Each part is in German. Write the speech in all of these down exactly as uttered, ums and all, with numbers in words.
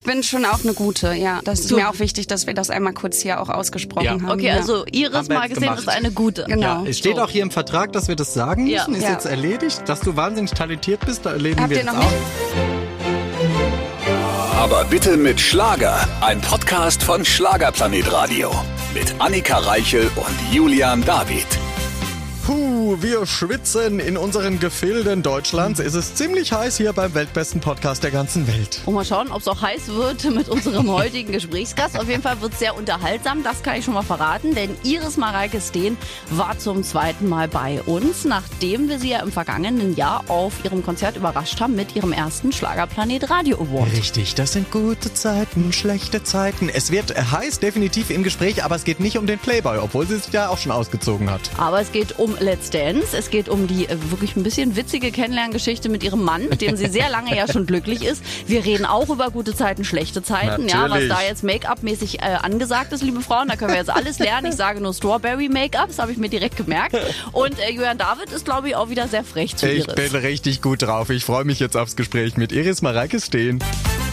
bin schon auch eine gute, ja. Das ist du. mir auch wichtig, dass wir das einmal kurz hier auch ausgesprochen ja. haben. Okay, ja. also Iris mal gesehen ist eine gute. Genau. Ja, es steht so. auch hier im Vertrag, dass wir das sagen müssen. Ja. Ist ja. jetzt erledigt, dass du wahnsinnig talentiert bist. Da erleben Habt wir ihr das noch auch. nicht? Aber bitte mit Schlager. Ein Podcast von Schlagerplanet Radio. Mit Annika Reichel und Julian David. Puh, wir schwitzen in unseren Gefilden Deutschlands. Es ist ziemlich heiß hier beim weltbesten Podcast der ganzen Welt. Und mal schauen, ob es auch heiß wird mit unserem heutigen Gesprächsgast. Auf jeden Fall wird es sehr unterhaltsam, das kann ich schon mal verraten. Denn Iris Mareike Steen war zum zweiten Mal bei uns, nachdem wir sie ja im vergangenen Jahr auf ihrem Konzert überrascht haben mit ihrem ersten Schlagerplanet Radio Award. Richtig, das sind gute Zeiten, schlechte Zeiten. Es wird heiß, definitiv im Gespräch, aber es geht nicht um den Playboy, obwohl sie sich ja auch schon ausgezogen hat. Aber es geht um Let's Dance. Es geht um die äh, wirklich ein bisschen witzige Kennenlerngeschichte mit ihrem Mann, mit dem sie sehr lange ja schon glücklich ist. Wir reden auch über gute Zeiten, schlechte Zeiten. Natürlich. Ja, was da jetzt Make-up-mäßig äh, angesagt ist, liebe Frauen, da können wir jetzt alles lernen. Ich sage nur Strawberry-Make-up, das habe ich mir direkt gemerkt. Und äh, Julian David ist, glaube ich, auch wieder sehr frech zu Ich Iris. bin richtig gut drauf. Ich freue mich jetzt aufs Gespräch mit Iris Mareike Steen.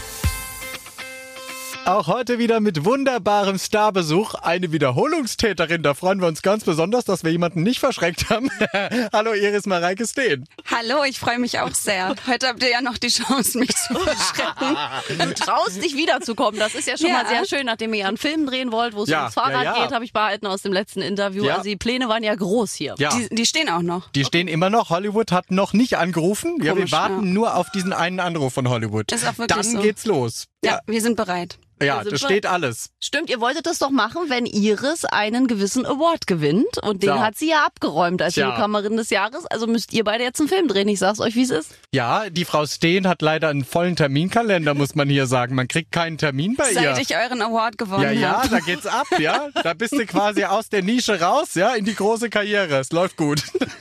Auch heute wieder mit wunderbarem Starbesuch. Eine Wiederholungstäterin. Da freuen wir uns ganz besonders, dass wir jemanden nicht verschreckt haben. Hallo Iris Mareike Steen. Hallo, ich freue mich auch sehr. Heute habt ihr ja noch die Chance, mich zu verschrecken. Du traust dich wiederzukommen. Das ist ja schon Ja. mal sehr schön, nachdem ihr einen Film drehen wollt, wo es Ja, ums Fahrrad ja, ja. geht, habe ich behalten aus dem letzten Interview. Ja. Also die Pläne waren ja groß hier. Ja, Die, die stehen auch noch. die stehen immer noch. Hollywood hat noch nicht angerufen. Ja, wir Komisch, warten ja. nur auf diesen einen Anruf von Hollywood. Ist auch wirklich Dann so. geht's los. Ja, wir sind bereit. Ja, Also das wir- steht alles. Stimmt, ihr wolltet das doch machen, wenn Iris einen gewissen Award gewinnt. Und den Ja. hat sie ja abgeräumt als Tja. Newcomerin des Jahres. Also müsst ihr beide jetzt einen Film drehen. Ich sag's euch, wie es ist. Ja, die Frau Steen hat leider einen vollen Terminkalender, muss man hier sagen. Man kriegt keinen Termin bei ihr. Seit ich euren Award gewonnen Ja, ja, habe. da geht's ab, ja. Da bist du quasi aus der Nische raus, ja, in die große Karriere. Es läuft gut.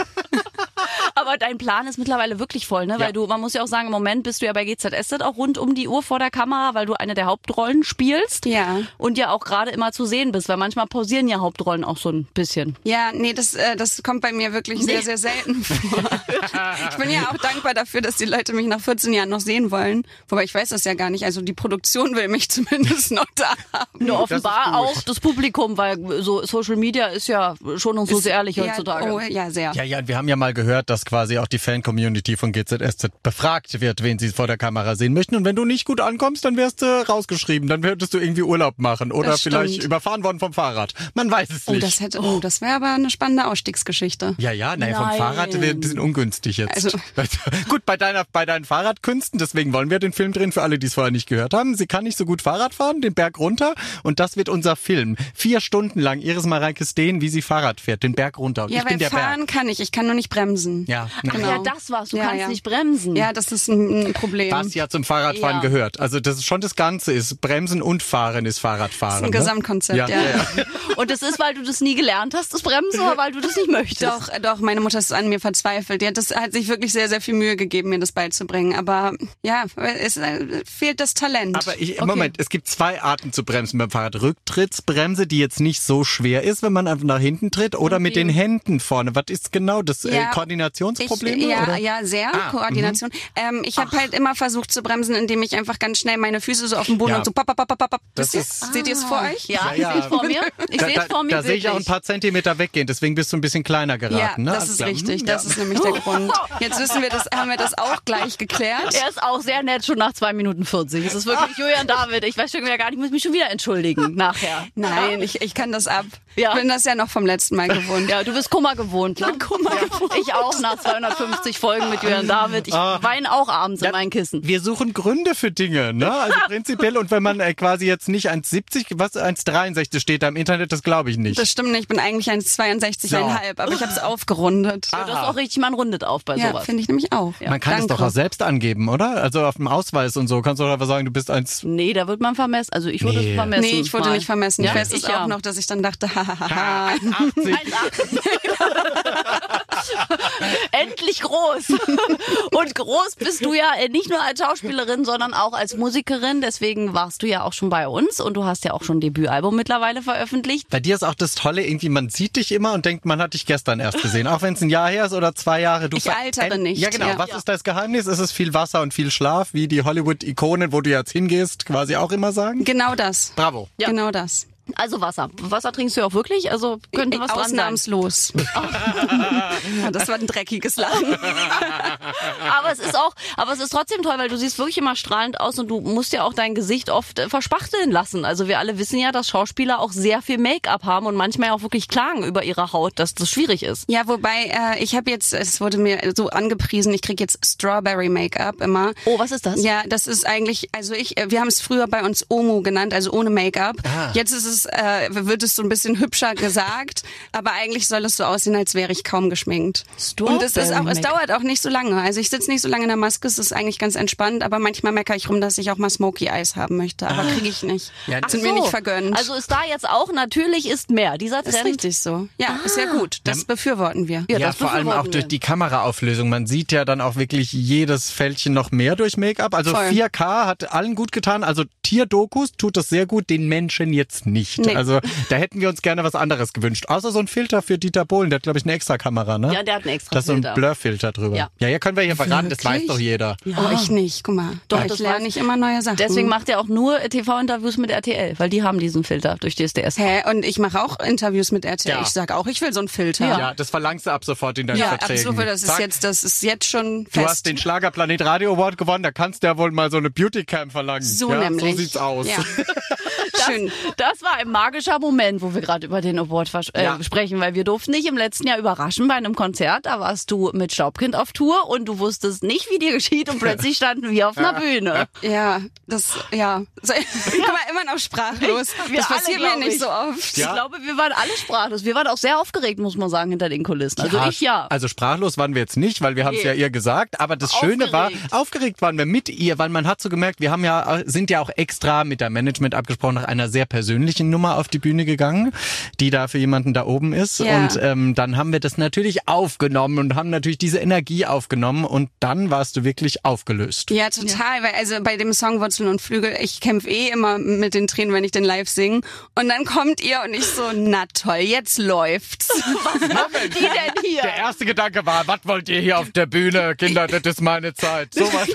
Aber dein Plan ist mittlerweile wirklich voll, ne? Ja. Weil du, man muss ja auch sagen, im Moment bist du ja bei G Z S Z auch rund um die Uhr vor der Kamera, weil du eine der Hauptrollen spielst. Ja. Und ja auch gerade immer zu sehen bist, weil manchmal pausieren ja Hauptrollen auch so ein bisschen. Ja, nee, das, äh, das kommt bei mir wirklich sehr, sehr selten vor. Ich bin ja auch dankbar dafür, dass die Leute mich nach vierzehn Jahren noch sehen wollen. Wobei ich weiß das ja gar nicht. Also die Produktion will mich zumindest noch da haben. Nur offenbar gut. auch das Publikum, weil so Social Media ist ja schon und so sehr ehrlich heutzutage. Ja, oh, ja, sehr. Ja, ja, und wir haben ja mal gehört, dass quasi auch die Fan-Community von G Z S Z befragt wird, wen sie vor der Kamera sehen möchten. Und wenn du nicht gut ankommst, dann wärst du rausgeschrieben. Dann würdest du irgendwie Urlaub machen oder Das vielleicht stimmt. überfahren worden vom Fahrrad. Man weiß es Oh, nicht. das hätte, oh, das wäre aber eine spannende Ausstiegsgeschichte. Ja, ja, naja, vom Nein. Fahrrad wäre ein bisschen ungünstig jetzt. Also- Gut, bei deiner, bei deinen Fahrradkünsten, deswegen wollen wir den Film drehen, für alle, die es vorher nicht gehört haben. Sie kann nicht so gut Fahrrad fahren, den Berg runter, und das wird unser Film. Vier Stunden lang Iris Mareike Steen, wie sie Fahrrad fährt, den Berg runter. Und Ja, ich bin weil der fahren Berg. kann ich, ich kann nur nicht bremsen. Ja, Ach Genau. ja, das war's. Du Ja, kannst ja. nicht bremsen. Ja, das ist ein, ein Problem. Was ja zum Fahrradfahren Ja. gehört. Also das ist schon das Ganze ist. Bremsen und Fahren ist Fahrradfahren. Das ist ein ne? Gesamtkonzept, ja. ja. ja, ja. Und das ist, weil du das nie gelernt hast, das Bremsen, oder weil du das nicht möchtest? Doch, äh, doch, meine Mutter ist an mir verzweifelt. Die hat, das, hat sich wirklich sehr, sehr viel Mühe gegeben, mir das beizubringen. Aber ja, es äh, fehlt das Talent. Aber ich, Okay. Moment, es gibt zwei Arten zu bremsen beim Fahrrad. Rücktrittsbremse, die jetzt nicht so schwer ist, wenn man einfach nach hinten tritt, oder mit den Händen vorne. Was ist genau das? Äh, Ja, Koordinationsprobleme? Ich, ja, oder? ja, sehr. Ah, Koordination. Ähm, ich habe halt immer versucht zu bremsen, indem ich einfach ganz schnell meine Füße so auf den Boden Ja. und so papp, papp, papp, papp, papp. Das Wisst ihr? ist- Seht ihr es vor euch? Ja, Ja, ich ja. sehe es vor mir. Ich Da, sehe es da, vor mir da sehe ich auch ein wirklich. paar Zentimeter weggehen, deswegen bist du ein bisschen kleiner geraten. Ja, ne? das Alles ist klar. richtig. Hm, Das ja. ist nämlich der Grund. Jetzt wissen wir das, haben wir das auch gleich geklärt. Er ist auch sehr nett, schon nach zwei Minuten vierzig. Es ist wirklich Julian David. Ich weiß schon wieder gar nicht, ich muss mich schon wieder entschuldigen nachher. Nein, ich, ich kann das ab. Ja. Ich bin das ja noch vom letzten Mal gewohnt. Ja, du bist Kummer gewohnt, ne? Kummer ja. gewohnt. Ich auch nach zweihundertfünfzig Folgen mit Julian David. Ich Ah. weine auch abends Ja, in mein Kissen. Wir suchen Gründe für Dinge, ne? Also prinzipiell, und wenn man äh, quasi jetzt nicht eins siebzig, was eins dreiundsechzig steht da im Internet, das glaube ich nicht. Das stimmt nicht, ich bin eigentlich eins zweiundsechzig Komma fünf, So. aber ich habe es aufgerundet. Ja, das ist auch richtig, man rundet auf bei Ja, sowas. finde ich nämlich auch. Man kann es Danke. doch auch selbst angeben, oder? Also auf dem Ausweis und so kannst du doch einfach sagen, du bist eins. Nee, da wird man vermessen. Also ich wurde Nee. vermessen. Nee, ich wurde mal. nicht vermessen. Ja, Ich weiß es ich auch ja. noch, dass ich dann dachte, hahaha. achtzig. eins Komma achtzig. Endlich groß. Und groß bist du ja nicht nur als Schauspielerin, sondern auch als Musikerin. Deswegen warst du ja auch schon bei uns und du hast ja auch schon ein Debütalbum mittlerweile veröffentlicht. Bei dir ist auch das Tolle, irgendwie man sieht dich immer und denkt, man hat dich gestern erst gesehen. Auch wenn es ein Jahr her ist oder zwei Jahre. Du ich altere nicht. Ja genau, ja. was ist das Geheimnis? Ist es viel Wasser und viel Schlaf, wie die Hollywood-Ikonen, wo du jetzt hingehst, quasi auch immer sagen? Genau das. Bravo. Ja. Genau das. Also Wasser. Wasser trinkst du ja auch wirklich? Also könnte was dran sein. Ausnahmslos. Ja, das war ein dreckiges Lachen. Aber es ist auch, aber es ist trotzdem toll, weil du siehst wirklich immer strahlend aus und du musst ja auch dein Gesicht oft äh, verspachteln lassen. Also wir alle wissen ja, dass Schauspieler auch sehr viel Make-up haben und manchmal auch wirklich klagen über ihre Haut, dass das schwierig ist. Ja, wobei äh, ich habe jetzt, es wurde mir so angepriesen, ich krieg jetzt Strawberry Make-up immer. Oh, was ist das? Ja, das ist eigentlich, also ich, wir haben es früher bei uns Omo genannt, also ohne Make-up. Ah. Jetzt ist es Äh, wird es so ein bisschen hübscher gesagt, aber eigentlich soll es so aussehen, als wäre ich kaum geschminkt. Und es ist auch, es dauert auch nicht so lange. Also ich sitze nicht so lange in der Maske, es ist eigentlich ganz entspannt, aber manchmal meckere ich rum, dass ich auch mal Smoky Eyes haben möchte, aber kriege ich nicht. Ja, das sind so. Mir nicht vergönnt. Also ist da jetzt auch natürlich ist mehr dieser Trend. Ist richtig so. Ja, ah. ist ja gut. Das befürworten wir. Ja, ja das vor allem auch wir. Durch die Kameraauflösung. Man sieht ja dann auch wirklich jedes Fältchen noch mehr durch Make-up. Also Voll. vier K hat allen gut getan. Also Tierdokus tut das sehr gut, den Menschen jetzt nicht. Nee. Also da hätten wir uns gerne was anderes gewünscht. Außer so ein Filter für Dieter Bohlen. Der hat, glaube ich, eine extra Kamera, ne? Ja, der hat einen extra Filter. Das ist so ein Blurfilter drüber. Ja, ja, ja können wir hier verraten. Das weiß doch jeder. Ja. Oh, ich nicht. Guck mal. Doch, ich lerne nicht immer neue Sachen. Deswegen macht er auch nur T V-Interviews mit R T L, weil die haben diesen Filter durch D S D S. Hä? Und ich mache auch Interviews mit R T L. Ja. Ich sag auch, ich will so einen Filter. Ja, ja, das verlangst du ab sofort in deinen ja, Verträgen. Ja, ab sofort. Das ist jetzt, das ist jetzt schon fest. Du hast den Schlagerplanet Radio Award gewonnen. Da kannst du ja wohl mal so eine Beautycam verlangen. So ja, nämlich. So sieht's aus. Ja. Schön. Das, das war ein magischer Moment, wo wir gerade über den Award äh, ja. sprechen, weil wir durften dich im letzten Jahr überraschen bei einem Konzert. Da warst du mit Staubkind auf Tour und du wusstest nicht, wie dir geschieht und plötzlich standen wir auf einer Bühne. Ja, das, ja. So, ich war immer noch sprachlos. Wir das passiert alle, mir nicht ich. so oft. Ja. Ich glaube, wir waren alle sprachlos. Wir waren auch sehr aufgeregt, muss man sagen, hinter den Kulissen. Also ja, ich ja. Also sprachlos waren wir jetzt nicht, weil wir haben es nee. ja ihr gesagt. Aber das aufgeregt. Schöne war, aufgeregt waren wir mit ihr, weil man hat so gemerkt, wir haben ja, sind ja auch extra mit der Management abgesprochen, nach einer sehr persönlichen Nummer auf die Bühne gegangen, die da für jemanden da oben ist. Ja. Und ähm, dann haben wir das natürlich aufgenommen und haben natürlich diese Energie aufgenommen und dann warst du wirklich aufgelöst. Ja, total, ja. Weil also bei dem Song Wurzeln und Flügel, ich kämpfe eh immer mit den Tränen, wenn ich den live singe. Und dann kommt ihr und ich so, na toll, jetzt läuft's. Was machen die denn hier? Der erste Gedanke war, was wollt ihr hier auf der Bühne? Kinder, das ist meine Zeit. So was.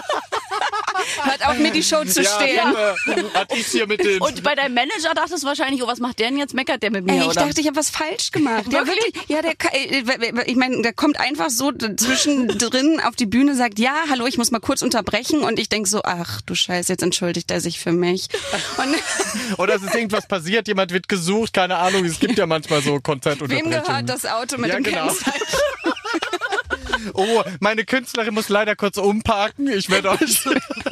Hört auf, mir die Show zu ja, stehen. Ja. Was ist hier mit dem? Und bei deinem Manager dachtest du wahrscheinlich, oh, was macht der denn jetzt? Meckert der mit mir, Ey, ich oder? dachte, ich habe was falsch gemacht. Ja, wirklich? Ja, der, ich meine, der kommt einfach so zwischendrin auf die Bühne, sagt, ja, hallo, ich muss mal kurz unterbrechen. Und ich denk so, ach du Scheiße, jetzt entschuldigt er sich für mich. Und oder es ist irgendwas passiert, jemand wird gesucht, keine Ahnung. Es gibt ja manchmal so Konzertunterbrechungen. Wem gehört das Auto mit ja, dem genau. Kennzeichen? Oh, meine Künstlerin muss leider kurz umparken. Ich werde euch...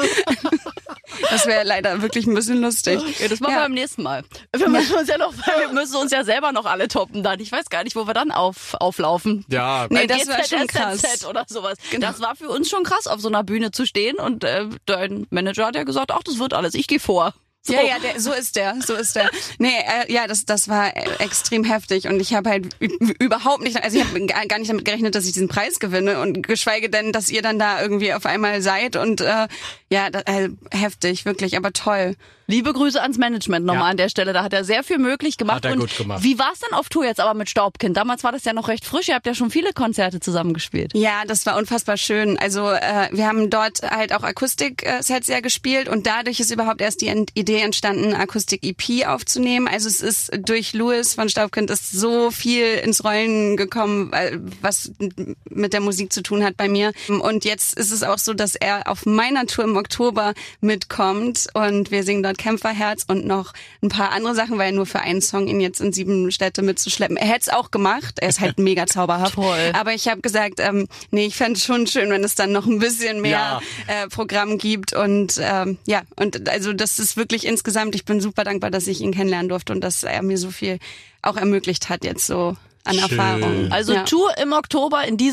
Das wäre leider wirklich ein bisschen lustig. Ja, das machen ja. wir beim nächsten Mal. Wir müssen uns ja noch, wir müssen uns ja selber noch alle toppen dann. Ich weiß gar nicht, wo wir dann auf, auflaufen. Ja. Nee, das war schon krass. Oder sowas. Genau. Das war für uns schon krass, auf so einer Bühne zu stehen und äh, dein Manager hat ja gesagt, ach, das wird alles, ich gehe vor. So. Ja, ja, der, so ist der, so ist der. Nee, äh, ja, das das war äh, extrem heftig und ich habe halt überhaupt nicht, also ich habe gar, gar nicht damit gerechnet, dass ich diesen Preis gewinne und geschweige denn, dass ihr dann da irgendwie auf einmal seid und äh, ja, da, äh, heftig, wirklich, aber toll. Liebe Grüße ans Management nochmal ja. an der Stelle. Da hat er sehr viel möglich gemacht. Hat er und gut gemacht. Wie war es denn auf Tour jetzt aber mit Staubkind? Damals war das ja noch recht frisch. Ihr habt ja schon viele Konzerte zusammengespielt. Ja, das war unfassbar schön. Also äh, wir haben dort halt auch Akustik-Sets ja gespielt und dadurch ist überhaupt erst die Idee entstanden, Akustik-E P aufzunehmen. Also es ist durch Louis von Staubkind ist so viel ins Rollen gekommen, was mit der Musik zu tun hat bei mir. Und jetzt ist es auch so, dass er auf meiner Tour im Oktober mitkommt und wir singen dort Kämpferherz und noch ein paar andere Sachen, weil nur für einen Song ihn jetzt in sieben Städte mitzuschleppen. Er hätte es auch gemacht, er ist halt mega zauberhaft. Toll. Aber ich habe gesagt, ähm, nee, ich fände es schon schön, wenn es dann noch ein bisschen mehr ja. äh, Programm gibt und ähm, ja, und also das ist wirklich insgesamt, ich bin super dankbar, dass ich ihn kennenlernen durfte und dass er mir so viel auch ermöglicht hat jetzt so an Schön. Erfahrung. Also ja. Tour im Oktober in diesem Jahr.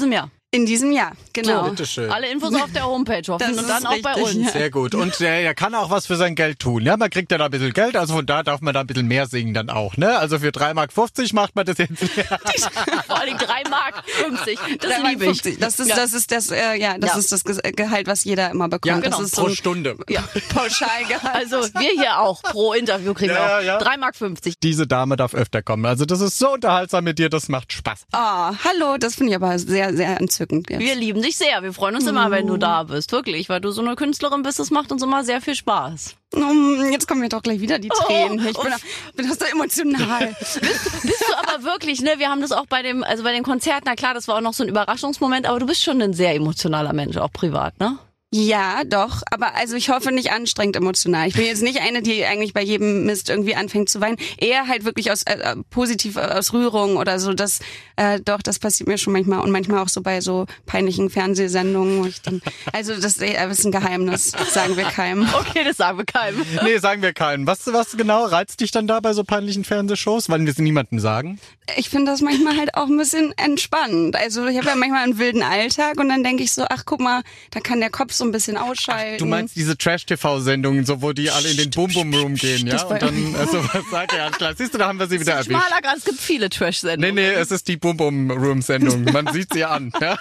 In diesem Jahr, genau. So, Bitteschön. alle Infos auf der Homepage hoffen Das und dann ist auch bei richtig, uns. ja. Sehr gut. Und äh, er kann auch was für sein Geld tun. Ja, man kriegt ja da ein bisschen Geld, also von da darf man da ein bisschen mehr singen dann auch. Ne? Also für drei Mark fünfzig macht man das jetzt. Vor allem drei Mark fünfzig. Das drei Mark liebe ich. fünfzig. Das ist, Ja. das ist das, äh, ja, das Ja. ist das Ge- Gehalt, was jeder immer bekommt. Ja, genau. Das ist pro so ein Stunde. Ja. Pauschalgehalt. Also wir hier auch pro Interview kriegen Ja, wir auch ja. drei Mark fünfzig. Diese Dame darf öfter kommen. Also das ist so unterhaltsam mit dir, das macht Spaß. Ah, hallo, das finde ich aber sehr, sehr entzückend. Jetzt. Wir lieben dich sehr. Wir freuen uns immer, wenn du da bist. Wirklich, weil du so eine Künstlerin bist. Das macht uns immer sehr viel Spaß. Mm, Jetzt kommen mir doch gleich wieder die Tränen. Ich bin, oh. bin das so emotional. Bist du aber wirklich, ne? Wir haben das auch bei dem, also bei dem Konzert, na klar, das war auch noch so ein Überraschungsmoment, aber du bist schon ein sehr emotionaler Mensch, auch privat, ne? Ja, doch. Aber also ich hoffe nicht anstrengend emotional. Ich bin jetzt nicht eine, die eigentlich bei jedem Mist irgendwie anfängt zu weinen. Eher halt wirklich aus äh, positiv aus Rührung oder so. Das äh, doch, das passiert mir schon manchmal und manchmal auch so bei so peinlichen Fernsehsendungen, wo ich dann. Also das äh, ist ein Geheimnis, sagen wir keinem. Okay, das sagen wir keinem. Nee, sagen wir keinen. Was, was genau reizt dich dann da bei so peinlichen Fernsehshows? Weil wir es niemandem sagen. Ich finde das manchmal halt auch ein bisschen entspannend. Also ich habe ja manchmal einen wilden Alltag und dann denke ich so, ach guck mal, da kann der Kopf so ein bisschen ausschalten. Du meinst diese Trash-T V-Sendungen, so wo die alle in den Boom-Boom-Room gehen, ja? Das war- Und dann, also was sagt er? Alles klar. Siehst du, da haben wir sie wieder erwischt. Schmaler Grad, es gibt viele Nee, Trash-Sendungen. nee, es ist die Boom-Boom-Room-Sendung. Man sieht sie an. Ja?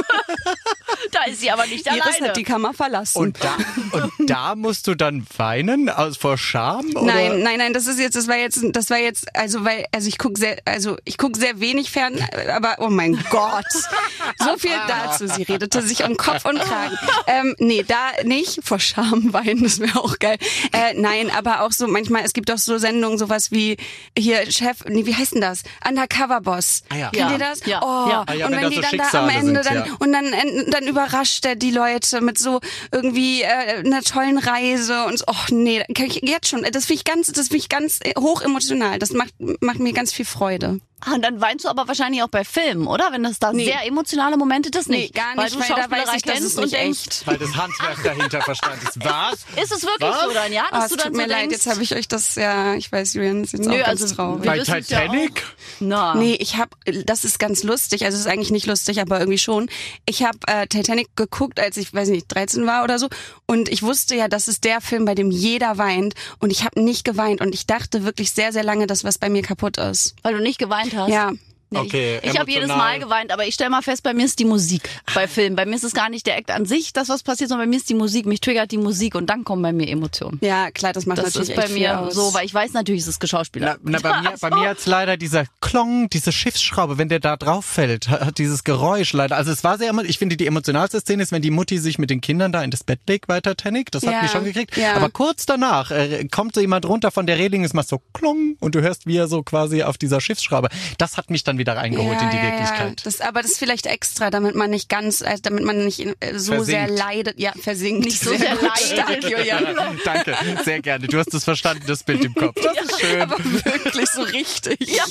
Da ist sie aber nicht Iris alleine. hat die Kammer verlassen. Und da, und da musst du dann weinen aus vor Scham? Oder? Nein, nein, nein, das ist jetzt, das war jetzt, das war jetzt, also weil, also ich gucke sehr, also ich gucke sehr wenig fern, aber oh mein Gott, so viel dazu. Sie redete sich um Kopf und Kragen. Ähm, nee, da nicht vor Scham weinen, das wäre auch geil. Äh, nein, aber auch so manchmal, es gibt auch so Sendungen, sowas wie hier Chef, nee, wie heißt denn das? Undercover Boss. Ah, ja. Kennt Ja, ihr das? ja, Oh, ja. Ah, ja, und wenn wenn da die so dann da am Schicksale Ende sind, dann ja. und dann dann überrascht er die Leute mit so irgendwie äh, einer tollen Reise und so. Oh nee, kann ich jetzt schon. Das finde ich ganz, das finde ich ganz hoch emotional. Das macht macht mir ganz viel Freude. Ah, und dann weinst du aber wahrscheinlich auch bei Filmen, oder? Wenn das da Nee. sehr emotionale Momente, das nicht. Nee, gar Weil nicht, du weil da Schauspielerei weiß ich, dass kennst es und nicht denkst, echt. Weil das Handwerk dahinter verstanden ist. Was? ist es wirklich Was? so dann, ja? Ah, Dass es du dann tut so mir leid, denkst, jetzt habe ich euch das ja, ich weiß, Julian, das ist jetzt Nö, auch ganz also, traurig. wir Bei wissen es ja Titanic? na. Nee, ich habe, das ist ganz lustig, also es ist eigentlich nicht lustig, aber irgendwie schon. Ich habe äh, Titanic geguckt, als ich, weiß nicht, dreizehn war oder so und ich wusste ja, das ist der Film, bei dem jeder weint und ich habe nicht geweint und ich dachte wirklich sehr, sehr lange, dass was bei mir kaputt ist. Weil du nicht geweint hast? Ja. Nee, Okay, ich ich habe jedes emotional. Mal geweint, aber ich stelle mal fest, bei mir ist die Musik bei Filmen. Bei mir ist es gar nicht der Act an sich, das was passiert, sondern bei mir ist die Musik. Mich triggert die Musik und dann kommen bei mir Emotionen. Ja, klar, das macht Das natürlich ist bei echt viel mir aus. so, weil ich weiß natürlich, es ist Geschauspieler. Na, na, bei mir, bei mir hat's leider dieser Klong, diese Schiffsschraube, wenn der da drauf fällt, hat, hat dieses Geräusch leider. Also es war sehr, emo- ich finde die emotionalste Szene ist, wenn die Mutti sich mit den Kindern da in das Bett legt bei Titanic. Das hat Ja, mich schon gekriegt. ja. Aber kurz danach äh, kommt so jemand runter von der Reling, es macht so Klong und du hörst, wie er so quasi auf dieser Schiffsschraube. Das hat mich dann wieder reingeholt ja, in die ja, ja. Wirklichkeit. Das, aber das ist vielleicht extra, damit man nicht ganz, äh, damit man nicht äh, so Versinkt. sehr leidet. Ja, versinkt. Nicht so sehr gut, leidet. stark, Julian. Danke, sehr gerne. Du hast es verstanden, das Bild im Kopf. Das ist schön. Aber wirklich so richtig. Ja,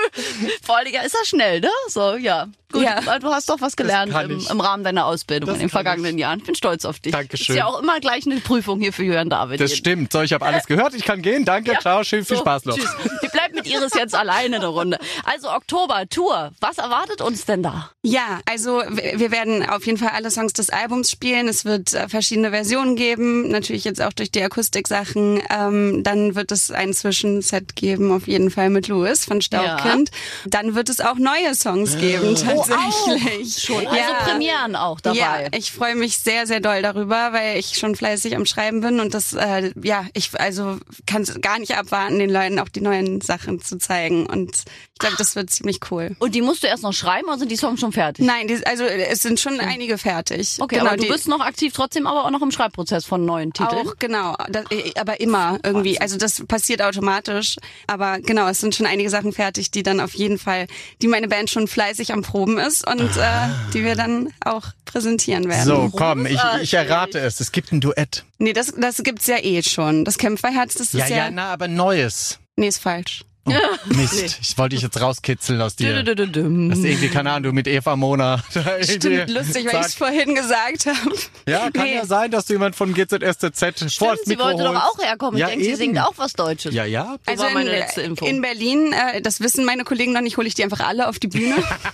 Vorliger ist das schnell, ne? So, ja. Gut, Ja. weil du hast doch was gelernt kann im, ich. im Rahmen deiner Ausbildung Das in den kann vergangenen ich. Jahren. Ich bin stolz auf dich. Dankeschön. Ist ja auch immer gleich eine Prüfung hier für Julian David. Das stimmt. So, ich habe alles gehört. Ich kann gehen. Danke, Ja. ciao, schön, viel So, Spaß noch. Tschüss. Die bleibt mit Iris jetzt alleine eine Runde. Also Oktober, Tour. Was erwartet uns denn da? Ja, also wir wir werden auf jeden Fall alle Songs des Albums spielen. Es wird äh, verschiedene Versionen geben, natürlich jetzt auch durch die Akustiksachen. Ähm, dann wird es ein Zwischenset geben, auf jeden Fall mit Louis von Staubkind. Dann wird es auch neue Songs geben, tatsächlich. Schon. Also Premieren auch dabei. Ja, ich freue mich sehr, sehr doll darüber, weil ich schon fleißig am Schreiben bin und das, äh, ja, ich also kann es gar nicht abwarten, den Leuten auch die neuen Sachen zu zeigen und ich glaube, das wird ziemlich cool. Und die musst du erst noch schreiben, oder sind die Songs schon fertig? Nein, die, also es sind schon einige fertig. Okay, genau, aber du die, bist noch aktiv trotzdem, aber auch noch im Schreibprozess von neuen Titeln. auch, genau, das, aber immer irgendwie, also das passiert automatisch, aber genau, es sind schon einige Sachen fertig, die dann auf jeden Fall, die meine Band schon fleißig am Proben ist und äh, die wir dann auch präsentieren werden. So, komm, ich, ich errate es. Es gibt ein Duett. Nee, das, das gibt's ja eh schon. Das Kämpferherz, das ist Ja, ja, ja, na, aber Neues. nee, ist falsch. Oh, Mist, ich wollte dich jetzt rauskitzeln aus dir. Das ist irgendwie, keine Ahnung, du mit Eva Mona. Stimmt, lustig, weil ich es vorhin gesagt habe. Ja, kann Nee. ja sein, dass du jemand von G Z S Z Z vor Stimmt, das sie Mikro wollte doch holst. auch herkommen. Ich Ja, denke, sie eben. singt auch was Deutsches. Ja, ja. So Also war meine in, letzte Info. in Berlin, äh, das wissen meine Kollegen noch nicht, hole ich die einfach alle auf die Bühne.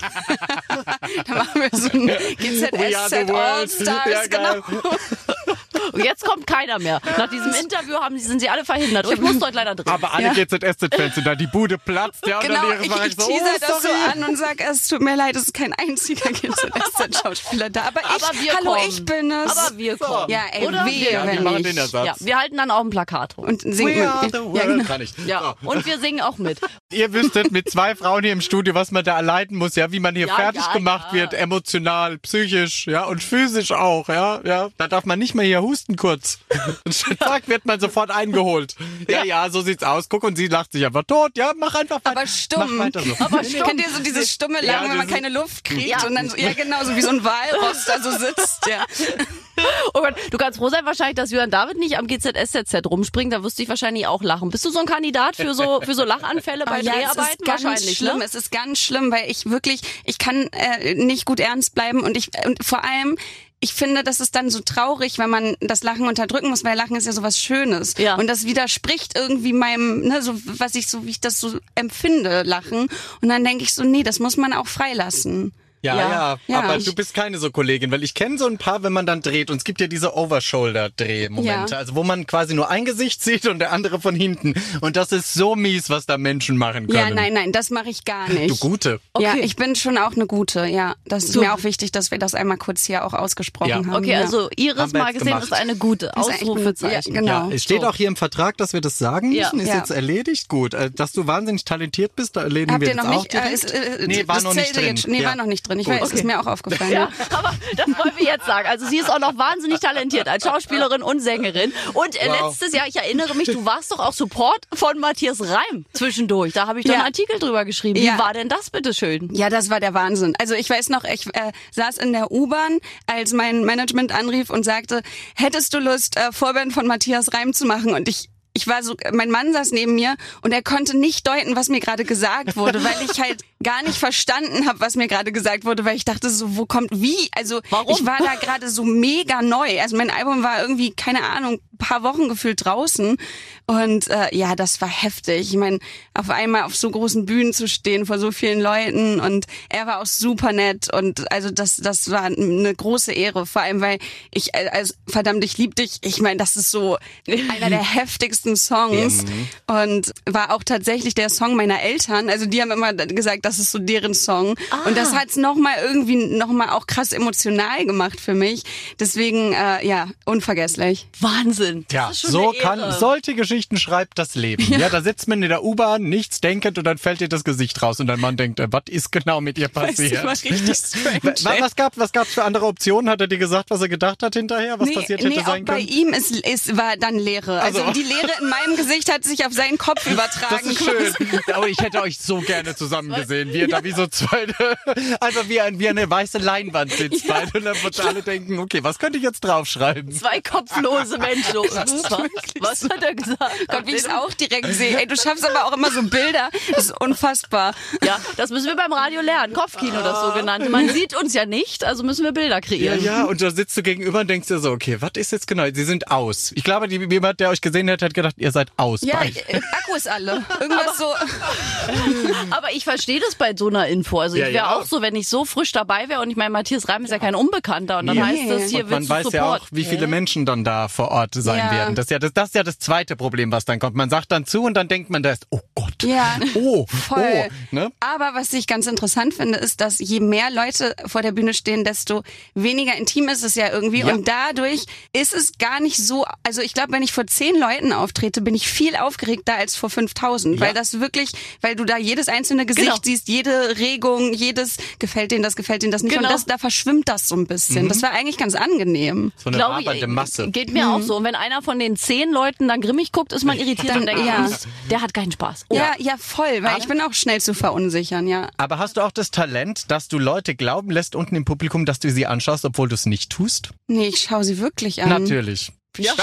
Da machen wir so ein G Z We are S the Z world. All-Stars, Ja, geil. genau. Und jetzt kommt keiner mehr. Nach diesem Interview haben, sind sie alle verhindert. Und ich muss heute leider drehen. Aber alle Ja. G Z S Z-Fans sind da, die Bude platzt. Ja, und Genau, dann ich, war ich so, teaser oh, das so sorry. an und sag, es tut mir leid, es ist kein einziger G Z S Z-Schauspieler da. Aber ich, Aber wir hallo, kommen. ich bin es. Aber wir kommen. Ja, ey, Oder wehe, wir? Ja, wir wenn machen nicht. den Ersatz. Ja, wir halten dann auch ein Plakat hoch. Und singen. We are the Ja, world. genau. Kann ich. Ja, und wir singen auch mit. Ihr wüsstet mit zwei Frauen hier im Studio, was man da erleiden muss, ja, wie man hier Ja, fertig ja, gemacht ja. wird, emotional, psychisch, ja, und physisch auch, ja, ja. Da darf man nicht mehr hier husten kurz. Und zack, wird man sofort eingeholt. Ja, ja, so sieht's aus. Guck, und sie lacht sich einfach tot. Ja, mach einfach weiter. Aber stumm. Mach weiter so. Aber stumm. Kennt ihr so dieses stumme Lachen, Ja, wenn man dieses- keine Luft kriegt Ja. und dann so, ja genau, so wie so ein Walross da so sitzt, ja. Oh Gott, du kannst froh sein wahrscheinlich, dass Jörn David nicht am G Z S Z Z rumspringt. Da wüsste ich wahrscheinlich auch lachen. Bist du so ein Kandidat für so, für so Lachanfälle bei Oh ja, es Dreharbeiten? ist ganz Wahrscheinlich, schlimm. ne? Es ist ganz schlimm, weil ich wirklich, ich kann äh, nicht gut ernst bleiben und ich und vor allem ich finde, das ist dann so traurig, wenn man das Lachen unterdrücken muss, weil Lachen ist ja sowas Schönes. Ja. Und das widerspricht irgendwie meinem, ne, so was ich so, wie ich das so empfinde, Lachen. Und dann denke ich so, nee, das muss man auch freilassen. Ja, Ja. ja, Ja. aber du bist keine so Kollegin, weil ich kenne so ein paar, wenn man dann dreht, und es gibt ja diese Overshoulder-Dreh-Momente, Ja. also wo man quasi nur ein Gesicht sieht und der andere von hinten. Und das ist so mies, was da Menschen machen können. Ja, nein, nein, das mache ich gar nicht. Du Gute. Ja, Okay. ich bin schon auch eine gute, ja. Das ist Du- mir auch wichtig, dass wir das einmal kurz hier auch ausgesprochen Ja. haben. Okay, ja. also Iris Haben wir jetzt Magazin gemacht. ist eine gute. Ist echt Ausrufezeichen. Ja, genau. Ja, es steht So. auch hier im Vertrag, dass wir das sagen Ja. müssen. Ist Ja. jetzt erledigt. Gut. Äh, Dass du wahnsinnig talentiert bist, da erledigen Habt wir ihr das noch auch nicht? Äh, direkt. ist, äh, nee, war das noch nicht zählt drin. Jetzt, nee, ja. war noch nicht drin. Ich Gut. weiß, ist mir auch aufgefallen. Ja, aber das wollen wir jetzt sagen. Also sie ist auch noch wahnsinnig talentiert als Schauspielerin und Sängerin. Und äh, Wow. letztes Jahr, ich erinnere mich, du warst doch auch Support von Matthias Reim zwischendurch. Da habe ich doch Ja. einen Artikel drüber geschrieben. Wie Ja. war denn das bitte schön? Ja, das war der Wahnsinn. Also ich weiß noch, ich äh, saß in der U-Bahn, als mein Management anrief und sagte, hättest du Lust, äh, Vorband von Matthias Reim zu machen? Und ich ich war so, mein Mann saß neben mir und er konnte nicht deuten, was mir gerade gesagt wurde, weil ich halt gar nicht verstanden habe, was mir gerade gesagt wurde, weil ich dachte so, wo kommt wie? Also Warum? ich war da gerade so mega neu. Also mein Album war irgendwie, keine Ahnung, paar Wochen gefühlt draußen und äh, ja, das war heftig. Ich meine, auf einmal auf so großen Bühnen zu stehen vor so vielen Leuten und er war auch super nett und also das das war eine große Ehre, vor allem weil ich also verdammt, ich lieb dich. Ich meine, das ist so einer der heftigsten Songs und war auch tatsächlich der Song meiner Eltern. Also die haben immer gesagt, das ist so deren Song und das hat's noch mal irgendwie noch mal auch krass emotional gemacht für mich. Deswegen äh, ja, unvergesslich. Wahnsinn. Ja, Das ist schon so eine kann, Ehre. solche Geschichten schreibt das Leben. Ja. da sitzt man in der U-Bahn, nichts denkend und dann fällt dir das Gesicht raus und dein Mann denkt, äh, was ist genau mit ihr passiert? Das war richtig strange. Was, was gab was gab's für andere Optionen? Hat er dir gesagt, was er gedacht hat hinterher, was nee, passiert nee, hätte auch sein bei können? ihm ist, ist, war dann Leere. Also, Also. die Leere in meinem Gesicht hat sich auf seinen Kopf Das übertragen. ist schön. Aber ich hätte euch so gerne zusammen gesehen, wie ihr da wie so zwei, einfach wie, ein, wie eine weiße Leinwand sitzt beide und dann wird alle denken, okay, was könnte ich jetzt draufschreiben? Zwei kopflose Menschen. Was, was hat er gesagt? Gott, wie ich es auch direkt sehe. Ey, du schaffst aber auch immer so Bilder. Das ist unfassbar. Ja, das müssen wir beim Radio lernen. Kopfkino, das sogenannte. Man sieht uns ja nicht, also müssen wir Bilder Ja, kreieren. ja, und da sitzt du gegenüber und denkst dir so, okay, was ist jetzt genau? Sie sind aus. Ich glaube, die, jemand, der euch gesehen hat, hat gedacht, ihr seid aus. Ja, beide. äh, Akku ist alle. Irgendwas so. Aber ich verstehe das bei so einer Info. Also Ja, ich wäre ja. auch so, wenn ich so frisch dabei wäre und ich meine, Matthias Reim ist ja kein Unbekannter und dann Nee. heißt das, hier Und man willst du weiß Support. ja auch, wie viele Menschen dann da vor Ort sein Ja. werden. Das ist, ja das, das ist ja das zweite Problem, was dann kommt. Man sagt dann zu und dann denkt man, da ist, oh Gott, Ja. oh, Voll. oh. Ne? Aber was ich ganz interessant finde, ist, dass je mehr Leute vor der Bühne stehen, desto weniger intim ist es ja irgendwie. Ja. Und dadurch ist es gar nicht so, also ich glaube, wenn ich vor zehn Leuten auftrete, bin ich viel aufgeregter als vor fünftausend. Ja. Weil das wirklich, weil du da jedes einzelne Gesicht Genau. siehst, jede Regung, jedes gefällt denen das, gefällt denen das nicht. Genau. Und das, da verschwimmt das so ein bisschen. Das war eigentlich ganz angenehm. So eine Glaube wabernde Masse. Geht mir auch so. Und wenn einer von den zehn Leuten dann grimmig guckt, ist man irritiert Dann- und denkt, ja. ja. der hat keinen Spaß. Oh. Ja, ja, voll, weil ich bin auch schnell zu verunsichern, ja. Aber hast du auch das Talent, dass du Leute glauben lässt unten im Publikum, dass du sie anschaust, obwohl du es nicht tust? Nee, ich schaue sie wirklich an. Natürlich. Ja.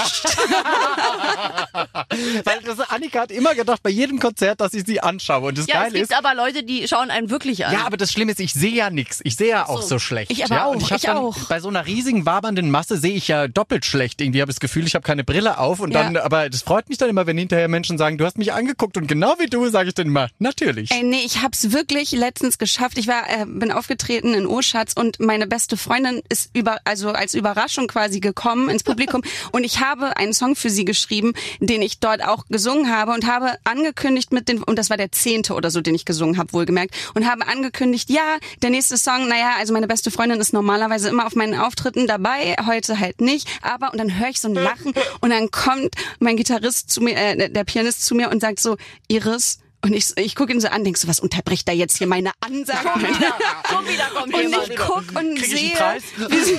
Weil das, Annika hat immer gedacht, bei jedem Konzert, dass ich sie anschaue. Und das Ja, es Geile gibt ist, aber Leute, die schauen einen wirklich an. ja, aber das Schlimme ist, ich sehe ja nichts. Ich sehe ja auch so, so schlecht. Ich aber ja? auch, Und ich, hab ich dann, auch. Bei so einer riesigen, wabernden Masse sehe ich ja doppelt schlecht. Irgendwie habe ich das Gefühl, ich habe keine Brille auf. Und Ja. dann, aber das freut mich dann immer, wenn hinterher Menschen sagen, du hast mich angeguckt. Und genau wie du, sage ich dann immer, natürlich. Ey, nee, ich hab's wirklich letztens geschafft. Ich war, äh, bin aufgetreten in Oschatz und meine beste Freundin ist über, also als Überraschung quasi gekommen ins Publikum und ich habe einen Song für sie geschrieben, den ich dort auch gesungen habe und habe angekündigt mit den, und das war der zehnte oder so, den ich gesungen habe, wohlgemerkt, und habe angekündigt, ja, der nächste Song, naja, also meine beste Freundin ist normalerweise immer auf meinen Auftritten dabei, heute halt nicht, aber, und dann höre ich so ein Lachen und dann kommt mein Gitarrist zu mir, äh, der Pianist zu mir und sagt so, Iris, und ich, ich gucke ihn so an, denk so, was unterbricht da jetzt hier meine Ansage? Schon wieder, schon wieder kommt Und jemand. ich guck und Krieg ich sehe, einen Preis? wie sie,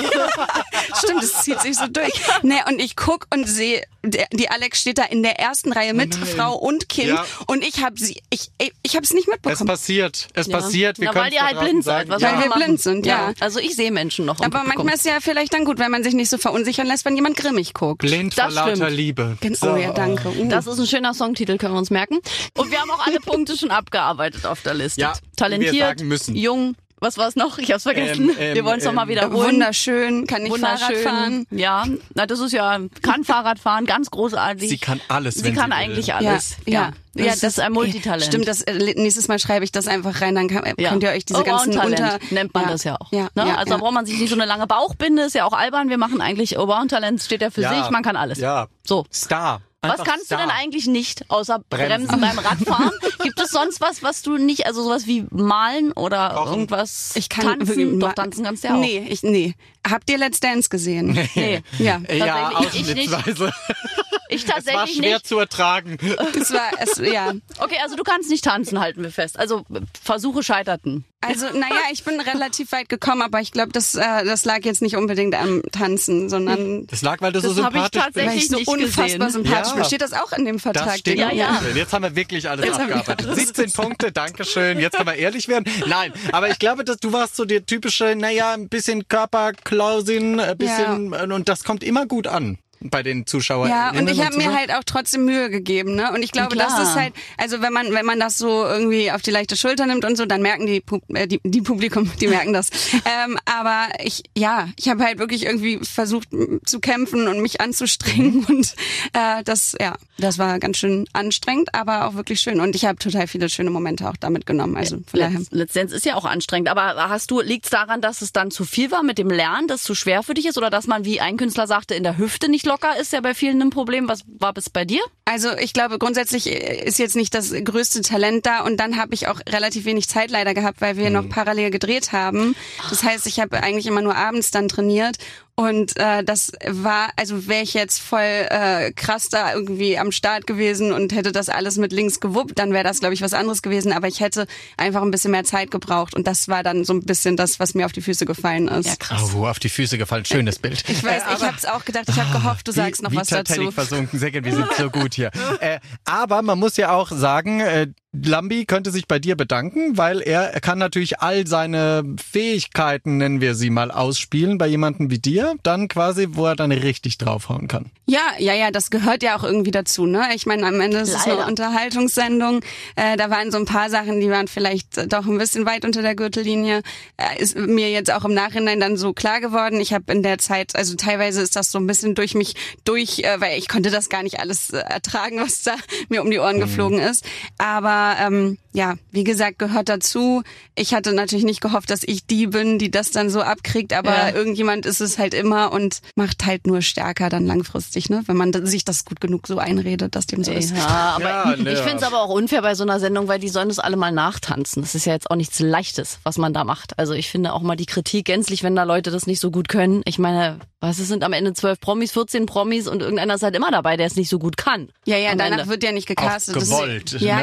stimmt, es zieht sich so durch. Ne, und ich guck und sehe, der, die Alex steht da in der ersten Reihe mit nein. Frau und Kind Ja. und ich habe sie, ich, ich, ich habe es nicht Es mitbekommen. passiert. Es Ja. passiert. Wir Na, können weil ihr halt blind seid. Was Weil soll wir man machen? blind sind, ja. Also ich sehe Menschen noch. im Aber Publikum. manchmal ist ja vielleicht dann gut, wenn man sich nicht so verunsichern lässt, wenn jemand grimmig guckt. Blind Das vor lauter stimmt. Liebe. Gen- Oh ja, danke. Uh. Das ist ein schöner Songtitel, können wir uns merken. Und wir haben auch alle Punkte schon abgearbeitet auf der Liste. Ja, Talentiert, wie wir sagen müssen. jung, was war es noch? Ich hab's vergessen. Ähm, ähm, wir wollen es nochmal ähm, wiederholen. Wunderschön, kann ich Fahrrad fahren. Ja, na das ist ja, kann Fahrrad fahren, ganz großartig. Sie kann alles, Sie wenn kann sie will. eigentlich alles. Ja, ja. Das ist ein Multitalent. Stimmt, das, äh, nächstes Mal schreibe ich das einfach rein, dann kann, Ja. könnt ihr euch diese ganzen Allround-Talent Unter... nennt man ja. das ja auch. Ja, ne? ja, also ja. da braucht man sich nicht so eine lange Bauchbinde, ist ja auch albern. Wir machen eigentlich Allround-Talent, steht ja für Ja. sich, man kann alles. Ja. So. Star. Was Einfach kannst Star. du denn eigentlich nicht, außer Bremsen. Bremsen, beim Radfahren? Gibt es sonst was, was du nicht, also sowas wie malen oder Kochen. irgendwas? Ich kann tanzen, wirklich doch ma- tanzen kannst du ja auch. Nee, ich, nee. Habt ihr Let's Dance gesehen? Nee. Ja. Ja, Tatsächlich, ich nicht. ausnahmsweise. Ich Es war tatsächlich schwer nicht. zu ertragen. Es war, es, ja. Okay, also du kannst nicht tanzen, halten wir fest. Also Versuche scheiterten. Also, naja, ich bin relativ weit gekommen, aber ich glaube, das, äh, das lag jetzt nicht unbedingt am Tanzen, sondern Das lag, weil du so Das hab ich sympathisch bist. weil tatsächlich ich so nicht unfassbar gesehen. sympathisch Ja. bin. Steht das auch in dem Vertrag? Das steht den- auch ja. drin. Jetzt haben wir wirklich alles Jetzt haben wir abgearbeitet. alles. siebzehn Punkte, Dankeschön. Jetzt können wir ehrlich werden. Nein, aber ich glaube, dass du warst so der typische, naja, ein bisschen Körperklausin, ein bisschen, und das kommt immer gut an bei den Zuschauern. Ja, und ich habe mir halt auch trotzdem Mühe gegeben, ne? Und ich glaube, Klar. das ist halt, also wenn man wenn man das so irgendwie auf die leichte Schulter nimmt und so, dann merken die Pub- äh, die, die Publikum, die merken das. ähm, aber ich, ja, ich habe halt wirklich irgendwie versucht m, zu kämpfen und mich anzustrengen und äh, das, ja, das war ganz schön anstrengend, aber auch wirklich schön. Und ich habe total viele schöne Momente auch damit genommen. Also von daher. Letz, letztendlich ist ja auch anstrengend. Aber hast du, liegt's daran, dass es dann zu viel war mit dem Lernen, dass es zu schwer für dich ist, oder dass man, wie ein Künstler sagte, in der Hüfte nicht locker ist, ja bei vielen ein Problem. Was war bis bei dir? Also ich glaube, grundsätzlich ist jetzt nicht das größte Talent da und dann habe ich auch relativ wenig Zeit leider gehabt, weil wir noch parallel gedreht haben. Das heißt, ich habe eigentlich immer nur abends dann trainiert und äh, das war, also wäre ich jetzt voll äh, krass da irgendwie am Start gewesen und hätte das alles mit links gewuppt, dann wäre das, glaube ich, was anderes gewesen. Aber ich hätte einfach ein bisschen mehr Zeit gebraucht und das war dann so ein bisschen das, was mir auf die Füße gefallen ist. Ja, krass. Oh, auf die Füße gefallen. Schönes Bild. Ich weiß, ich habe es auch gedacht, ich habe gehofft, du sagst wie, noch wie was Titanic dazu. versunken. Sehr gut, wir sind so gut hier. Äh, aber man muss ja auch sagen, äh, Lambi könnte sich bei dir bedanken, weil er, er kann natürlich all seine Fähigkeiten, nennen wir sie mal, ausspielen bei jemandem wie dir, dann quasi, wo er dann richtig draufhauen kann. Ja, ja, ja, das gehört ja auch irgendwie dazu, ne? Ich meine, am Ende ist es eine Leider. Unterhaltungssendung. Äh, da waren so ein paar Sachen, die waren vielleicht äh, doch ein bisschen weit unter der Gürtellinie. Äh, ist mir jetzt auch im Nachhinein dann so klar geworden. Ich habe in der Zeit, also teilweise ist das so ein bisschen durch mich durch, äh, weil ich konnte das gar nicht alles äh, ertragen, was da mir um die Ohren geflogen ist. Aber ähm, ja, wie gesagt, gehört dazu. Ich hatte natürlich nicht gehofft, dass ich die bin, die das dann so abkriegt, aber Ja. irgendjemand ist es halt immer und macht halt nur stärker dann langfristig, ne? Wenn man sich das gut genug so einredet, dass dem so ist. Ja, aber Ja, ich ne. finde es aber auch unfair bei so einer Sendung, weil die sollen das alle mal nachtanzen. Das ist ja jetzt auch nichts Leichtes, was man da macht. Also ich finde auch mal die Kritik gänzlich, wenn da Leute das nicht so gut können. Ich meine, was, es sind am Ende zwölf Promis, vierzehn Promis und irgendeiner ist halt immer dabei, der es nicht so gut kann. Ja, ja, Am danach Ende. wird ja nicht gecastet. Auch Das gewollt, Ist, ja, ne? klar, Also das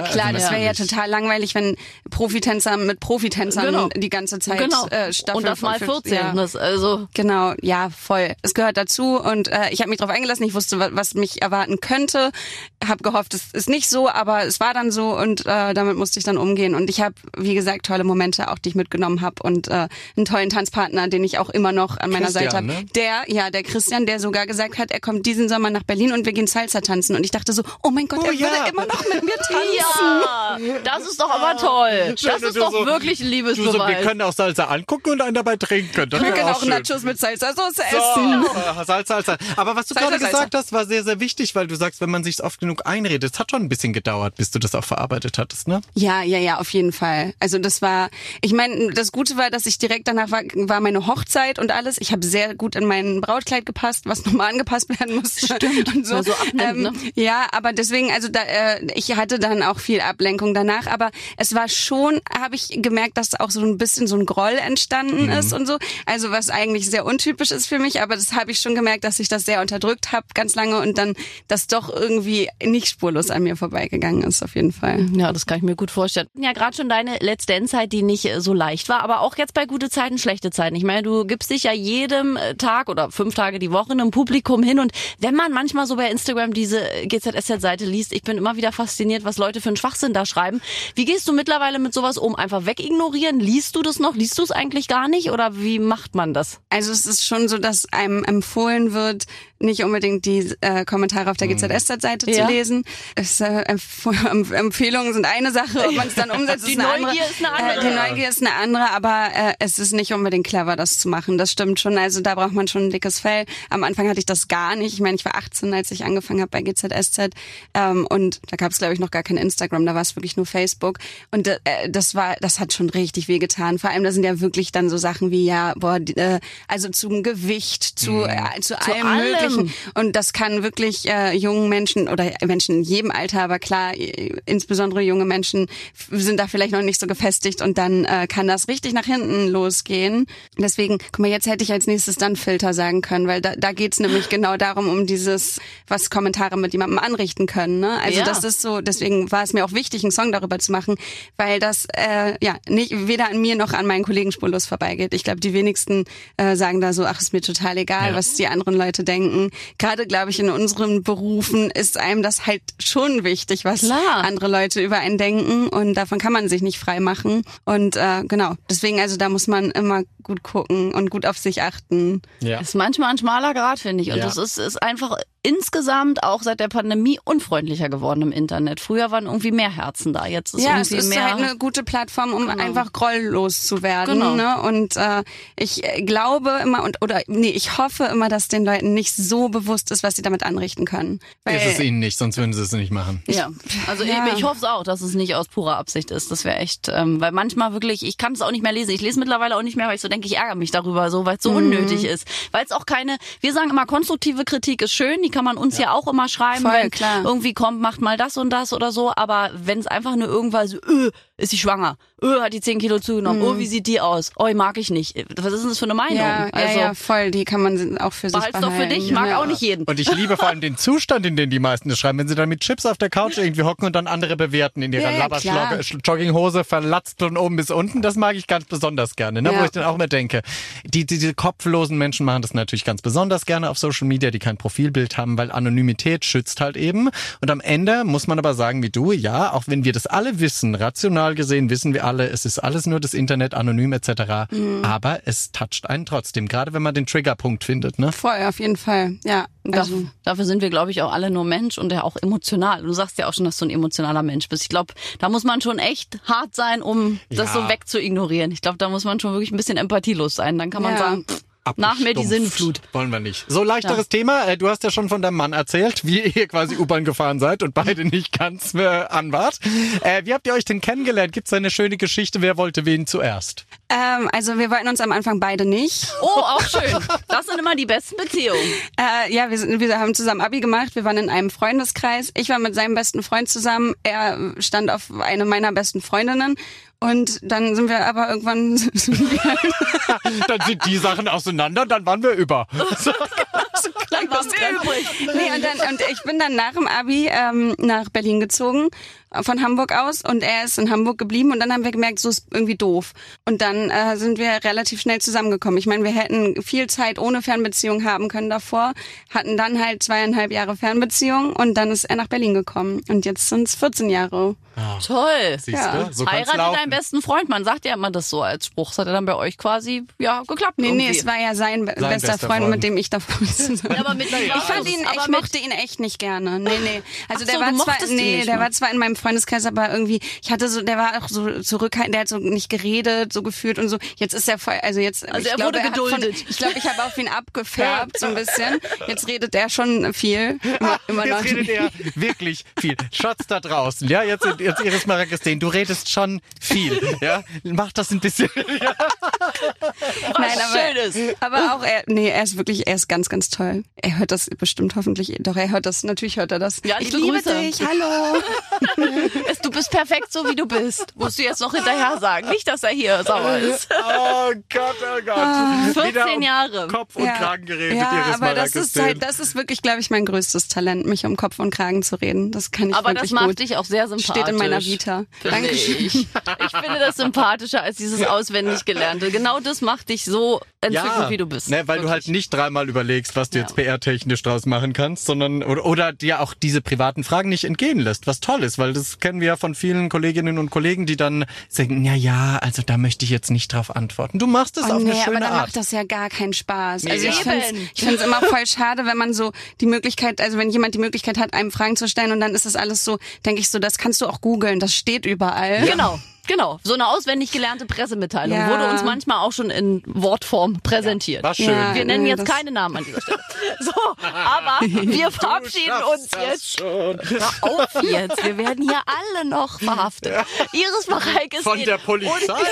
das wäre ja Natürlich. total langweilig, wenn Profitänzer mit Profitänzern Genau. die ganze Zeit Genau. äh, Staffel Und das mal vierzehn. Ja. Das, also Genau, ja, voll. Es gehört dazu und äh, ich habe mich darauf eingelassen. Ich wusste, was, was mich erwarten könnte. Habe gehofft, es ist nicht so, aber es war dann so und äh, damit musste ich dann umgehen. Und ich habe, wie gesagt, tolle Momente auch, die ich mitgenommen habe und äh, einen tollen Tanzpartner, den ich auch immer noch an meiner Christian, Seite habe. ne? Der, ja, der Christian, der sogar gesagt hat, er kommt diesen Sommer nach Berlin und wir gehen Salsa tanzen. Und ich dachte so, oh mein Gott, Oh er ja. würde immer noch mit mir tanzen. ja, das ist doch aber toll. Schön, Das und ist du doch so- wirklich ein Du so, wir Liebesbeweis. können auch Salsa angucken und einen dabei trinken. Das Wir wäre können auch schön. Nachos mit Salsa-Soße essen. So, Salsa, Salsa. Aber was du Salsa, gerade Salsa. gesagt hast, war sehr, sehr wichtig, weil du sagst, wenn man sich oft genug einredet, es hat schon ein bisschen gedauert, bis du das auch verarbeitet hattest, ne? Ja, ja, ja, auf jeden Fall. Also das war, ich meine, das Gute war, dass ich direkt danach war, war meine Hochzeit und alles. Ich habe sehr gut in mein Brautkleid gepasst, was nochmal angepasst werden musste. Stimmt. Und so. Weil so abnimmt, ne? Ja, aber deswegen, also da, äh, ich hatte dann auch viel Ablenkung danach, aber es war schon, habe ich gemerkt, dass auch so ein bisschen so ein Groll entstanden Mhm. ist und so. Also was eigentlich sehr untypisch ist für mich, aber das habe ich schon gemerkt, dass ich das sehr unterdrückt habe ganz lange und dann das doch irgendwie nicht spurlos an mir vorbeigegangen ist, auf jeden Fall. Ja, das kann ich mir gut vorstellen. Ja, gerade schon deine letzte Endzeit, die nicht äh, so leicht war, aber auch jetzt bei gute Zeiten, schlechte Zeiten. Ich meine, du gibst dich ja jedem äh, Tag oder fünf Tage die Woche einem Publikum hin und wenn man manchmal so bei Instagram diese G Z S Z-Seite liest, ich bin immer wieder fasziniert, was Leute für einen Schwachsinn da schreiben. Wie gehst du mittlerweile mit sowas um? Einfach wegignorieren? Liest du das noch? Liest du es eigentlich gar nicht oder wie macht man das? Also es ist schon so, dass einem empfohlen wird, nicht unbedingt die äh, Kommentare auf der G Z S Z-Seite Ja. zu lesen. Es, äh, Empf- Empfehlungen sind eine Sache, ob man es dann umsetzt, Die ist eine Neugier andere. ist eine andere. Äh, die Neugier ist eine andere, aber äh, es ist nicht unbedingt clever, das zu machen. Das stimmt schon. Also da braucht man schon ein dickes Fell. Am Anfang hatte ich das gar nicht. Ich meine, ich war achtzehn, als ich angefangen habe bei G Z S Z. Ähm, und da gab es, glaube ich, noch gar kein Instagram. Da war es wirklich nur Facebook. Und äh, das war, das hat schon richtig wehgetan. Vor allem, da sind ja wirklich dann so Sachen wie, ja, boah, die, äh, also zum Gewicht, zu, äh, zu, allem, allem. Möglichen. Und das kann wirklich äh, jungen Menschen oder Menschen in jedem Alter, aber klar, äh, insbesondere junge Menschen f- sind da vielleicht noch nicht so gefestigt und dann äh, kann das richtig nach hinten losgehen. Deswegen, guck mal, jetzt hätte ich als nächstes dann Filter sagen können, weil da, da geht's nämlich genau darum, um dieses, was Kommentare mit jemandem anrichten können. Ne? Also Ja. das ist so, deswegen war es mir auch wichtig, einen Song darüber zu machen, weil das äh, ja nicht weder an mir noch an meinen Kollegen spurlos vorbeigeht. Ich glaube, die wenigsten äh, sagen da so, ach, ist mir total egal, Ja. was die anderen Leute denken. Gerade, glaube ich, in unseren Berufen ist einem das halt schon wichtig, was Klar. andere Leute über einen denken und davon kann man sich nicht frei machen. Und äh, genau, deswegen, also da muss man immer gut gucken und gut auf sich achten. Ja. Ist manchmal ein schmaler Grad, finde ich. Und Ja. das ist, ist einfach insgesamt auch seit der Pandemie unfreundlicher geworden im Internet. Früher waren irgendwie mehr Herzen da. Jetzt ist Ja, es irgendwie ist mehr. halt eine gute Plattform, um Genau. einfach grolllos zu werden. Genau. Ne? Und äh, ich glaube immer und oder nee, ich hoffe immer, dass den Leuten nicht so bewusst ist, was sie damit anrichten können. Weil, Ist es ihnen nicht, sonst würden sie es nicht machen. Ja, also Ja. eben, ich hoffe es auch, dass es nicht aus purer Absicht ist. Das wäre echt, ähm, weil manchmal wirklich, ich kann es auch nicht mehr lesen. Ich lese mittlerweile auch nicht mehr, weil ich so denke, ich ärgere mich darüber, so, weil es so unnötig ist. Weil es auch keine, wir sagen immer, konstruktive Kritik ist schön, die kann man uns ja, auch immer schreiben, Voll, wenn klar. irgendwie kommt, macht mal das und das oder so. Aber wenn es einfach nur irgendwann so, öh, ist sie schwanger, öh, hat die zehn Kilo zugenommen, oh, wie sieht die aus, oh, mag ich nicht. Was ist denn das für eine Meinung? ja, also, ja, ja, voll, die kann man auch für sich behalt's behalten. doch für dich, mag ja. auch nicht jeden. Und ich liebe vor allem den Zustand, in den die meisten das schreiben, wenn sie dann mit Chips auf der Couch irgendwie hocken und dann andere bewerten in ihrer Ja, ja, klar. Labberschlogge-Jogginghose, verlatzt von oben bis unten. Das mag ich ganz besonders gerne, ne? Ja. Wo ich dann auch immer denke, die, die, diese kopflosen Menschen machen das natürlich ganz besonders gerne auf Social Media, die kein Profilbild haben, weil Anonymität schützt halt eben. Und am Ende muss man aber sagen, wie du, ja, auch wenn wir das alle wissen, rational gesehen wissen wir alle, es ist alles nur das Internet, anonym et cetera. Mhm. Aber es toucht einen trotzdem, gerade wenn man den Triggerpunkt findet, ne? Voll, auf jeden Fall, ja. Also, Dafür, dafür sind wir, glaube ich, auch alle nur Mensch und ja auch emotional. Du sagst ja auch schon, dass du ein emotionaler Mensch bist. Ich glaube, da muss man schon echt hart sein, um das Ja. so wegzuignorieren. Ich glaube, da muss man schon wirklich ein bisschen empathielos sein. Dann kann man Ja. sagen, pff, nach mir die Abgestumpft. Sinnflut. Wollen wir nicht. So, leichteres Ja. Thema. Äh, Du hast ja schon von deinem Mann erzählt, wie ihr quasi U-Bahn gefahren seid und beide nicht ganz äh, an wart. Äh, wie habt ihr euch denn kennengelernt? Gibt's da eine schöne Geschichte? Wer wollte wen zuerst? ähm, also wir wollten uns am Anfang beide nicht. Oh, auch schön. Das sind immer die besten Beziehungen. Äh, ja, wir, sind, wir haben zusammen Abi gemacht, wir waren in einem Freundeskreis. Ich war mit seinem besten Freund zusammen, er stand auf eine meiner besten Freundinnen. Und dann sind wir aber irgendwann Dann sind die Sachen auseinander und dann waren wir über. So. Dann waren wir übrig. Nee, und, dann, und ich bin dann nach dem Abi ähm, nach Berlin gezogen von Hamburg aus und er ist in Hamburg geblieben und dann haben wir gemerkt, so ist irgendwie doof. Und dann äh, sind wir relativ schnell zusammengekommen. Ich meine, wir hätten viel Zeit ohne Fernbeziehung haben können davor, hatten dann halt zweieinhalb Jahre Fernbeziehung und dann ist er nach Berlin gekommen. Und jetzt sind es vierzehn Jahre. Ah. Toll. Siehst Ja. du? So kann's Heirate laufen. deinen besten Freund. Man sagt ja immer das so als Spruch. Das hat ja dann bei euch quasi ja geklappt. Nee, irgendwie. nee, es war ja sein, be- Sein bester bester Freund, Freund. mit dem ich davor zusammen Ja, aber mit Ich fand ihn, aber ich mit- mochte ihn echt nicht gerne. Nee, nee. Also Ach der so, war du zwar, mochtest ihn nee, nicht der mal. war zwar in meinem Freundeskreis, aber irgendwie, ich hatte so, der war auch so zurückhaltend, der hat so nicht geredet, so gefühlt und so. Jetzt ist er voll, also jetzt, Also ich er glaube, wurde hat von, geduldet. ich glaube, ich habe auf ihn abgefärbt, so ein bisschen. Jetzt redet er schon viel. Immer, immer noch. Jetzt redet er wirklich viel. Schatz da draußen, ja, jetzt, jetzt Iris Marakisteen, du redest schon viel, ja. Mach das ein bisschen. Nein, aber, Schönes. aber auch er, nee, er ist wirklich, er ist ganz, ganz toll. Er hört das bestimmt hoffentlich, doch er hört das, natürlich hört er das. Ja, ich liebe liebe Grüße. dich, hallo. Es- Du bist perfekt, so wie du bist. Musst du jetzt noch hinterher sagen. Nicht, dass er hier sauer ist. Oh Gott, oh Gott. Wieder vierzehn um Jahre. Kopf und Kragen geredet, ja, Iris aber das ist Marakisteen. halt, das ist wirklich, glaube ich, mein größtes Talent, mich um Kopf und Kragen zu reden. Das kann ich Aber wirklich das macht gut. dich auch sehr sympathisch. Steht in meiner Vita. Finde Dankeschön. Ich. ich finde das sympathischer als dieses auswendig Gelernte. Genau das macht dich so entzückend, wie du bist. Ne, weil du halt nicht dreimal überlegst, was du jetzt P R-technisch draus machen kannst, sondern oder, oder dir auch diese privaten Fragen nicht entgehen lässt, was toll ist, weil das kennen wir ja von vielen Kolleginnen und Kollegen, die dann sagen, ja, ja, also da möchte ich jetzt nicht drauf antworten. Du machst es Oh, auf nee, eine schöne aber dann Art. macht das ja gar keinen Spaß. Nee, Also ja. ich finde es Eben. ich find's immer voll schade, wenn man so die Möglichkeit, also wenn jemand die Möglichkeit hat, einem Fragen zu stellen und dann ist das alles so, denke ich so, das kannst du auch googeln, das steht überall. Genau. Genau, so eine auswendig gelernte Pressemitteilung Ja. wurde uns manchmal auch schon in Wortform präsentiert. War schön. Ja. Wir nennen nee, jetzt das- keine Namen an dieser Stelle. So, aber wir verabschieden uns jetzt. Hör auf jetzt, wir werden hier alle noch verhaftet. Iris Mareike ist Von der Polizei.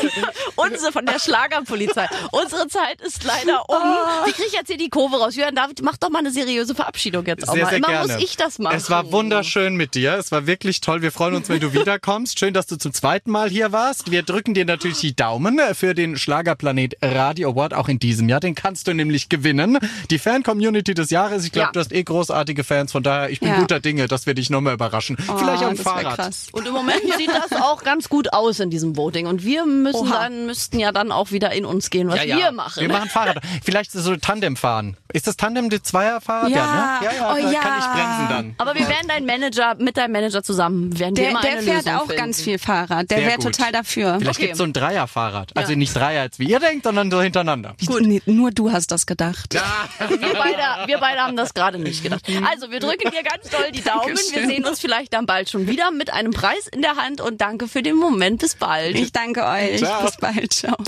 Unsere von der Schlagerpolizei. Unsere Zeit ist leider um. Oh. Ich kriege jetzt hier die Kurve raus. Jörn David, mach doch mal eine seriöse Verabschiedung jetzt auch Sehr, mal. sehr Immer gerne. muss ich das machen. Es war wunderschön mit dir. Es war wirklich toll. Wir freuen uns, wenn du wiederkommst. Schön, dass du zum zweiten Mal hier warst. Wir drücken dir natürlich die Daumen für den Schlagerplanet Radio Award auch in diesem Jahr. Den kannst du nämlich gewinnen. Die Fan-Community des Jahres. Ich glaube, Ja. du hast eh großartige Fans. Von daher, ich bin Ja. guter Dinge, dass wir dich nochmal überraschen. Oh, Vielleicht am das wär Fahrrad. krass. Und im Moment sieht das auch ganz gut aus in diesem Voting. Und wir müssen Oha. dann, müssten ja dann auch wieder in uns gehen, was Ja, ja. wir machen. Wir machen Fahrrad. Vielleicht so Tandem fahren. Ist das Tandem die Zweierfahrrad? Ja. ne? ja, ja Oh, da ja. kann ich bremsen dann. Aber wir werden deinen Manager, mit deinem Manager zusammen, werden wir Der, immer der eine fährt Lösung auch finden. ganz viel Fahrrad. Der Sehr wäre gut. total dafür. Vielleicht Okay. gibt's so ein Dreierfahrrad. Also Ja. nicht Dreier, als wie ihr denkt, sondern so hintereinander. Gut. Nee, nur du hast das gedacht. Wir beide, wir beide haben das gerade nicht gedacht. Also, wir drücken dir ganz doll die Daumen. Wir Dankeschön. sehen uns vielleicht dann bald schon wieder mit einem Preis in der Hand und danke für den Moment. Bis bald. Ich danke euch. Ciao. Bis bald. Ciao.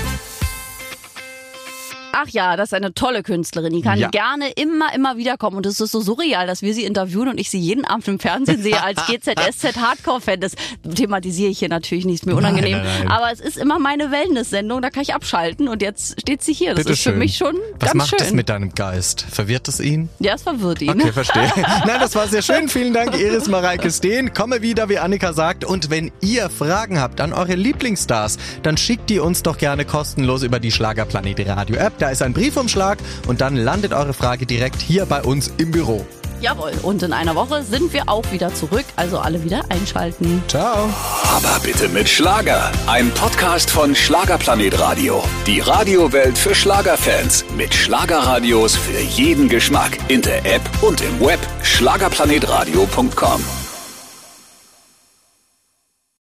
Ach ja, das ist eine tolle Künstlerin. Die kann Ja. gerne immer, immer wiederkommen. Und es ist so surreal, dass wir sie interviewen und ich sie jeden Abend im Fernsehen sehe als G Z S Z-Hardcore-Fan. Das thematisiere ich hier natürlich nicht, ist mir unangenehm. Nein, nein, nein. Aber es ist immer meine Wellness-Sendung, da kann ich abschalten. Und jetzt steht sie hier. Das Bitte ist für schön. mich schon Was ganz macht schön. es mit deinem Geist? Verwirrt es ihn? Ja, es verwirrt ihn. Okay, verstehe. Nein, das war sehr schön. Vielen Dank, Iris Mareike-Steen. Komme wieder, wie Annika sagt. Und wenn ihr Fragen habt an eure Lieblingsstars, dann schickt die uns doch gerne kostenlos über die Schlagerplanet Radio App. Da ist ein Briefumschlag und dann landet eure Frage direkt hier bei uns im Büro. Jawohl. Und in einer Woche sind wir auch wieder zurück. Also alle wieder einschalten. Ciao. Aber bitte mit Schlager. Ein Podcast von Schlagerplanet Radio. Die Radiowelt für Schlagerfans. Mit Schlagerradios für jeden Geschmack. In der App und im Web. schlagerplanetradio punkt com.